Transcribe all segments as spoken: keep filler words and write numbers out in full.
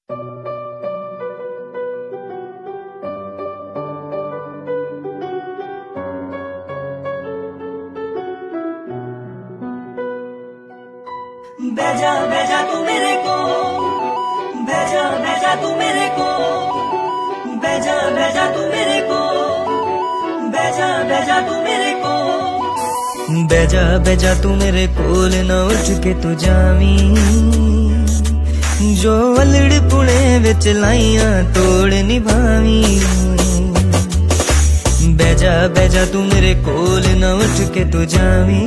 बैजा बैजा तू मेरे को, बैजा बैजा तू मेरे को, बैजा बैजा तू मेरे को, बैजा बैजा तू मेरे को, बैजा बैजा तू मेरे कोल ना उठ के तू जावी, जो वलड़ पुणे विच लाइयां तोड़ निभावी। बैजा बैजा तू मेरे कोल ना उठ के तू जावी,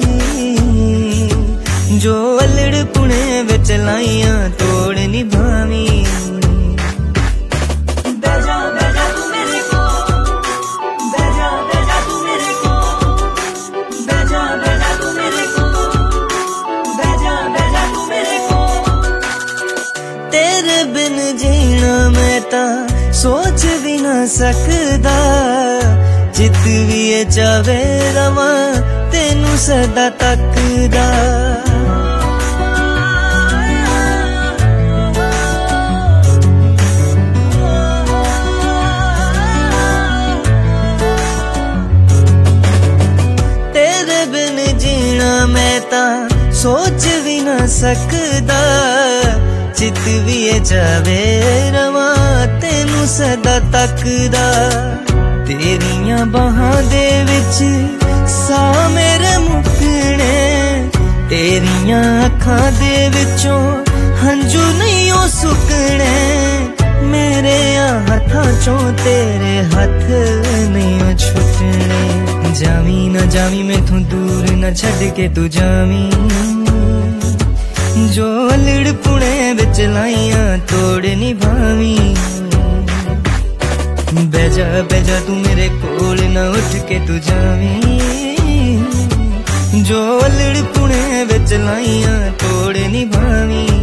जो वलड़ पुणे विच लाइयां तोड़ निभावी। बैजा बैजा तू मेरे को, बैजा बैजा तू मेरे को, बैजा बैजा तू मेरे को, बैजा बैजा तू मेरे को। तेरे बिन जीना मैं ता सोच भी ना सकदा, जित भी ये चावे रवा तेनू सदा तकदा। तेरे बिन जीना मैं ता सोच भी ना सकदा, चित भी ये जावे रवा तेनू सदा तकदा। तेरियां बाहां दे विच सा मेरे मुकने, तेरियां अखां दे विचों हंजू नहीं ओ सुकने। मेरे हत्थां चों तेरे हथ नहीं ओ छुटने। जावी ना जावी मैथों दूर ना छड़ के तू जावी, जो वलड़ पुणे विच लाइयां तोड़ निभावी। बैजा बैजा तू मेरे कोल ना उठ के तू जावी, जो वलड़ पुणे विच लाइयां तोड़ निभावी।